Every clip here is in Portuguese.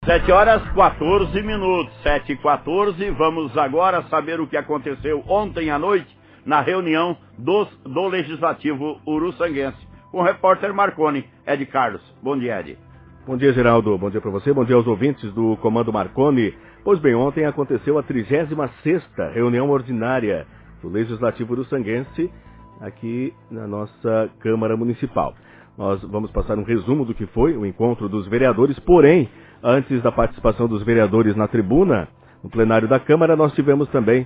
7h14, 7h14, vamos agora saber o que aconteceu ontem à noite na reunião do Legislativo uruçanguense. Com o repórter Marconi, Ed Carlos. Bom dia, Ed. Bom dia, Geraldo. Bom dia para você, bom dia aos ouvintes do Comando Marconi. Pois bem, ontem aconteceu a 36ª reunião ordinária do Legislativo uruçanguense aqui na nossa Câmara Municipal. Nós vamos passar um resumo do que foi o encontro dos vereadores, porém, antes da participação dos vereadores na tribuna, no plenário da Câmara, nós tivemos também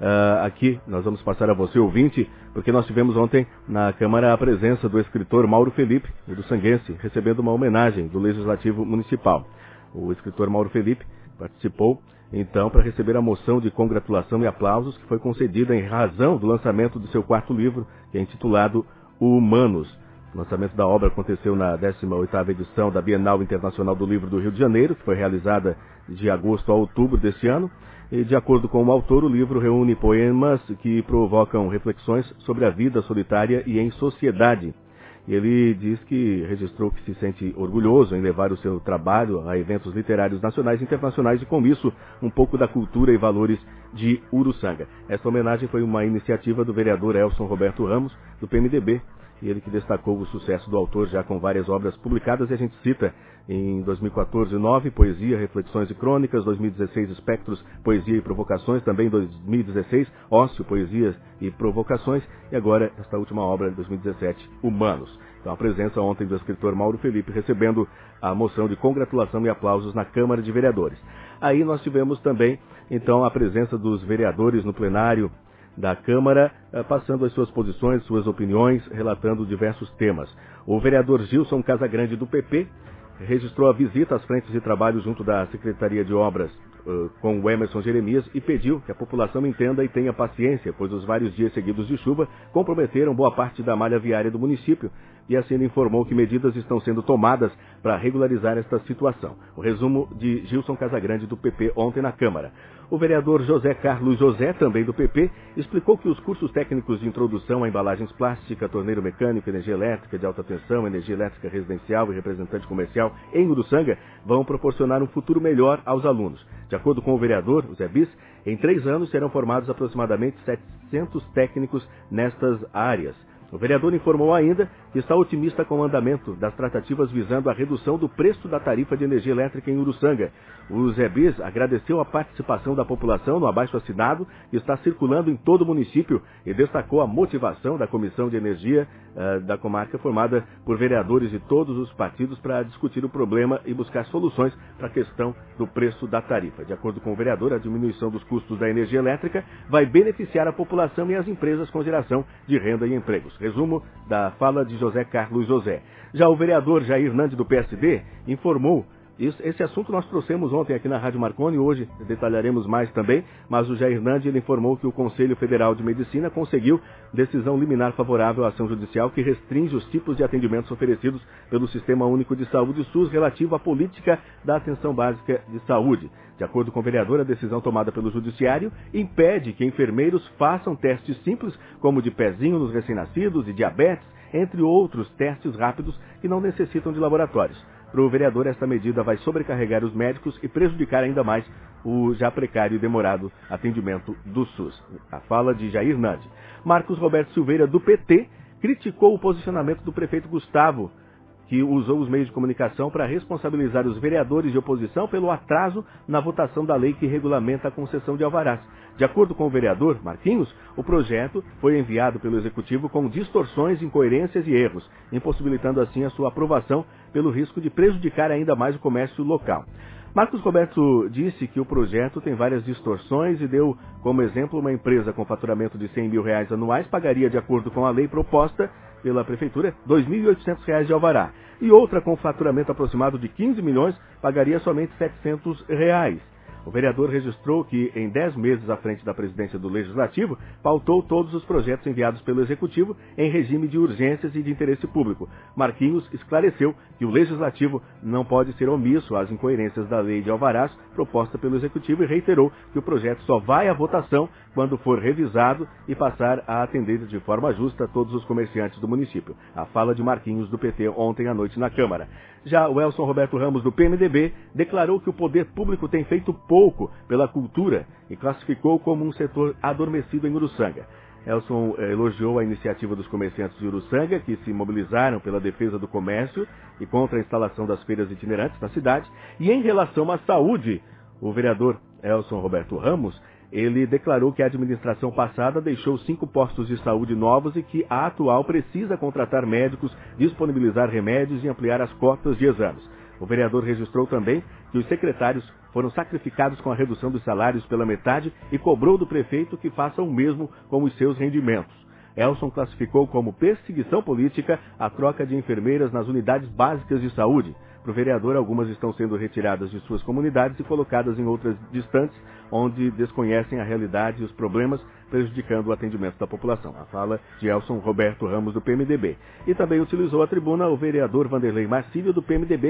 aqui, nós vamos passar a você, ouvinte, porque nós tivemos ontem na Câmara a presença do escritor Mauro Felipe, uruçanguense, recebendo uma homenagem do Legislativo Municipal. O escritor Mauro Felipe participou, então, para receber a moção de congratulação e aplausos que foi concedida em razão do lançamento do seu quarto livro, que é intitulado Humanos. O lançamento da obra aconteceu na 18ª edição da Bienal Internacional do Livro do Rio de Janeiro, que foi realizada de agosto a outubro deste ano. E, de acordo com o autor, o livro reúne poemas que provocam reflexões sobre a vida solitária e em sociedade. E ele diz que registrou que se sente orgulhoso em levar o seu trabalho a eventos literários nacionais e internacionais e, com isso, um pouco da cultura e valores de Uruçanga. Essa homenagem foi uma iniciativa do vereador Elson Roberto Ramos, do PMDB, e ele que destacou o sucesso do autor já com várias obras publicadas, e a gente cita em 2014, 9, Poesia, Reflexões e Crônicas, 2016, Espectros, Poesia e Provocações, também 2016, Ócio, Poesias e Provocações, e agora esta última obra, 2017, Humanos. Então a presença ontem do escritor Mauro Felipe recebendo a moção de congratulação e aplausos na Câmara de Vereadores. Aí nós tivemos também, então, a presença dos vereadores no plenário da Câmara, passando as suas posições, suas opiniões, relatando diversos temas. O vereador Gilson Casagrande, do PP, registrou a visita às frentes de trabalho junto da Secretaria de Obras com o Emerson Jeremias e pediu que a população entenda e tenha paciência, pois os vários dias seguidos de chuva comprometeram boa parte da malha viária do município, e assim ele informou que medidas estão sendo tomadas para regularizar esta situação. O resumo de Gilson Casagrande, do PP, ontem na Câmara. O vereador José Carlos José, também do PP, explicou que os cursos técnicos de introdução a embalagens plásticas, torneiro mecânico, energia elétrica de alta tensão, energia elétrica residencial e representante comercial em Uruçanga vão proporcionar um futuro melhor aos alunos. De acordo com o vereador, o Zé Bis, em 3 anos serão formados aproximadamente 700 técnicos nestas áreas. O vereador informou ainda que está otimista com o andamento das tratativas visando a redução do preço da tarifa de energia elétrica em Uruçanga. O Zé Bis agradeceu a participação da população no abaixo-assinado que está circulando em todo o município e destacou a motivação da Comissão de Energia da comarca, formada por vereadores de todos os partidos, para discutir o problema e buscar soluções para a questão do preço da tarifa. De acordo com o vereador, a diminuição dos custos da energia elétrica vai beneficiar a população e as empresas com geração de renda e empregos. Resumo da fala de José Carlos José. Já o vereador Jair Nandi, do PSD, informou. Esse assunto nós trouxemos ontem aqui na Rádio Marconi, hoje detalharemos mais também, mas o Jair Nandi ele informou que o Conselho Federal de Medicina conseguiu decisão liminar favorável à ação judicial que restringe os tipos de atendimentos oferecidos pelo Sistema Único de Saúde SUS relativo à política da atenção básica de saúde. De acordo com o vereador, a decisão tomada pelo Judiciário impede que enfermeiros façam testes simples, como de pezinho nos recém-nascidos e diabetes, entre outros testes rápidos que não necessitam de laboratórios. Para o vereador, esta medida vai sobrecarregar os médicos e prejudicar ainda mais o já precário e demorado atendimento do SUS. A fala de Jair Nandi. Marcos Roberto Silveira, do PT, criticou o posicionamento do prefeito Gustavo, que usou os meios de comunicação para responsabilizar os vereadores de oposição pelo atraso na votação da lei que regulamenta a concessão de alvarás. De acordo com o vereador Marquinhos, o projeto foi enviado pelo Executivo com distorções, incoerências e erros, impossibilitando assim a sua aprovação pelo risco de prejudicar ainda mais o comércio local. Marcos Roberto disse que o projeto tem várias distorções e deu como exemplo uma empresa com faturamento de R$100 mil anuais pagaria, de acordo com a lei proposta pela Prefeitura, R$ 2.800 de alvará. E outra com faturamento aproximado de 15 milhões pagaria somente R$ 700. O vereador registrou que, em 10 meses à frente da presidência do Legislativo, pautou todos os projetos enviados pelo Executivo em regime de urgências e de interesse público. Marquinhos esclareceu que o Legislativo não pode ser omisso às incoerências da lei de alvarás proposta pelo Executivo e reiterou que o projeto só vai à votação quando for revisado e passar a atender de forma justa todos os comerciantes do município. A fala de Marquinhos, do PT, ontem à noite na Câmara. Já o Elson Roberto Ramos, do PMDB, declarou que o poder público tem feito pouco pela cultura e classificou como um setor adormecido em Uruçanga. Elson elogiou a iniciativa dos comerciantes de Uruçanga, que se mobilizaram pela defesa do comércio e contra a instalação das feiras itinerantes na cidade. E em relação à saúde, o vereador Elson Roberto Ramos, ele declarou que a administração passada deixou 5 postos de saúde novos e que a atual precisa contratar médicos, disponibilizar remédios e ampliar as cotas de exames. O vereador registrou também que os secretários foram sacrificados com a redução dos salários pela metade e cobrou do prefeito que faça o mesmo com os seus rendimentos. Elson classificou como perseguição política a troca de enfermeiras nas unidades básicas de saúde. Para o vereador, algumas estão sendo retiradas de suas comunidades e colocadas em outras distantes, onde desconhecem a realidade e os problemas, prejudicando o atendimento da população. A fala de Elson Roberto Ramos, do PMDB. E também utilizou a tribuna o vereador Vanderlei Marcílio, do PMDB,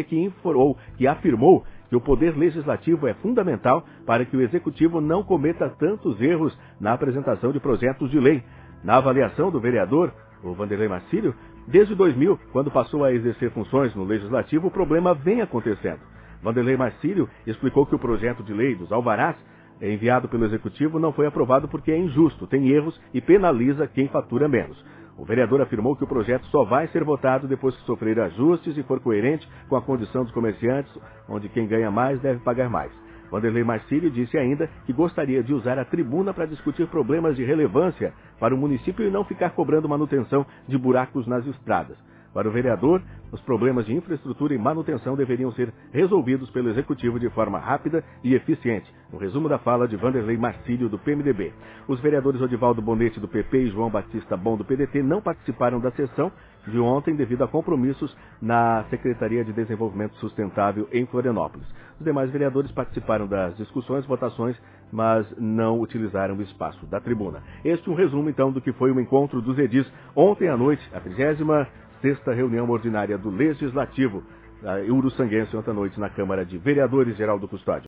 que afirmou que o poder legislativo é fundamental para que o executivo não cometa tantos erros na apresentação de projetos de lei. Na avaliação do vereador, o Vanderlei Marcílio, desde 2000, quando passou a exercer funções no Legislativo, o problema vem acontecendo. Vanderlei Marcílio explicou que o projeto de lei dos alvarás, enviado pelo Executivo, não foi aprovado porque é injusto, tem erros e penaliza quem fatura menos. O vereador afirmou que o projeto só vai ser votado depois que sofrer ajustes e for coerente com a condição dos comerciantes, onde quem ganha mais deve pagar mais. Vanderlei Marcílio disse ainda que gostaria de usar a tribuna para discutir problemas de relevância para o município e não ficar cobrando manutenção de buracos nas estradas. Para o vereador, os problemas de infraestrutura e manutenção deveriam ser resolvidos pelo Executivo de forma rápida e eficiente. No resumo da fala de Vanderlei Marcílio, do PMDB. Os vereadores Odivaldo Bonete, do PP, e João Batista Bom, do PDT, não participaram da sessão de ontem devido a compromissos na Secretaria de Desenvolvimento Sustentável em Florianópolis. Os demais vereadores participaram das discussões, votações, mas não utilizaram o espaço da tribuna. Este é um resumo, então, do que foi o encontro dos edis ontem à noite, a 36ª reunião ordinária do Legislativo uruçanguense, ontem à noite, na Câmara de Vereadores Geraldo Custódio.